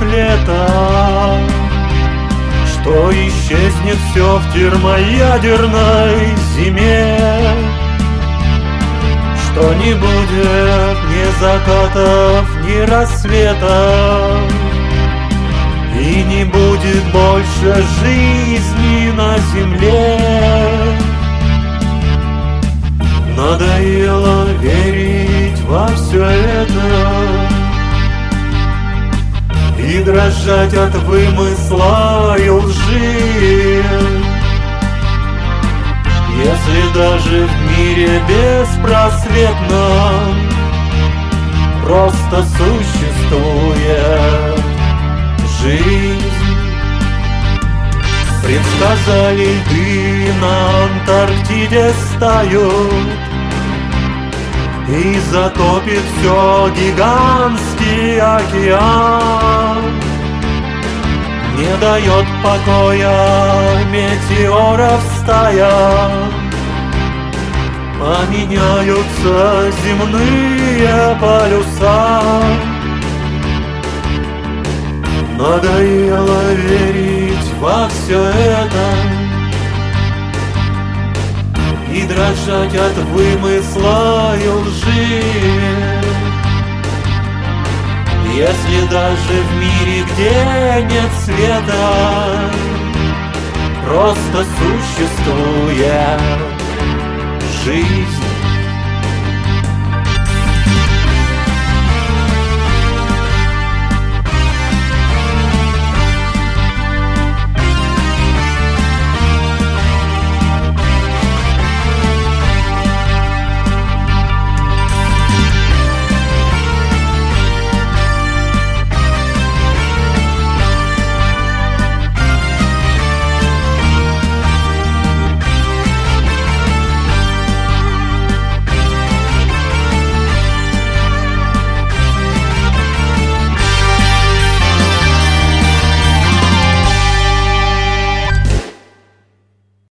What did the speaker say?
лето, что исчезнет все в термоядерной зиме, что не будет ни закатов, ни рассветов, и не будет больше жизни на земле. Надоело верить во все это и дрожать от вымысла и лжи. Если даже в мире беспросветном просто существует жизнь. Предсказали льды на Антарктиде стают, и затопит все гигантский океан. Не дает покоя метеоров стая, поменяются земные полюса. Надоело верить во все это и дрожать от вымысла и лжи. Если даже в мире, где нет света, просто существует жизнь.